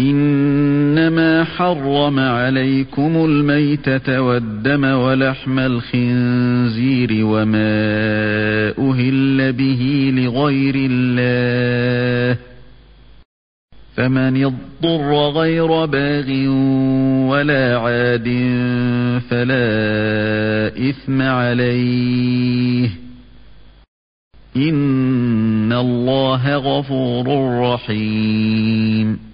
إنما حرم عليكم الميتة والدم ولحم الخنزير وما أهل به لغير الله فمن اضطر غير باغ ولا عاد فلا إثم عليه إن الله غفور رحيم.